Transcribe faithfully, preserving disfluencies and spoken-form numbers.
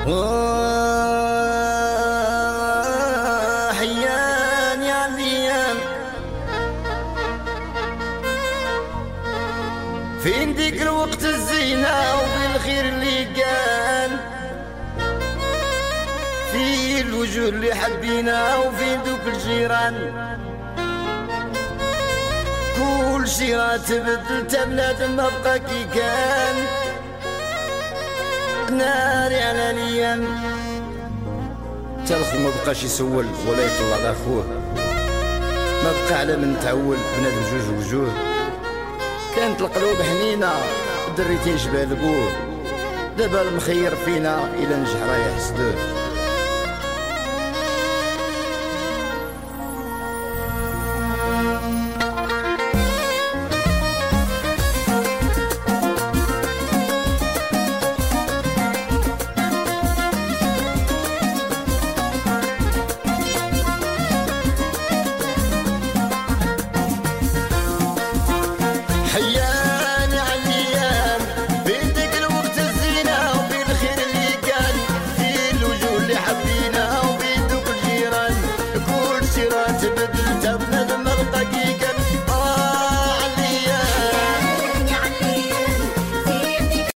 حيان يا الايام فين ديك الوقت الزينة وبالخير اللي كان في الوجوه اللي حبينا وفي دوك الجيران كل شي راه تبدل تا بنادم ما بقى كي كان ناري على الايام تا الخو ما بقاش يسول ولا يطلع على خوه ما بقى على من تعول بنادم جوج وجوه كانت القلوب حنينه دريتين شبه البوه دابا المخير فينا الى نجح راه يحسدوه حياني عالأيام بين ديك الوقت الزينة وبالخير اللي كان في الوجوه اللي حبينا وبين دوك الجيران كل شي راه تبدل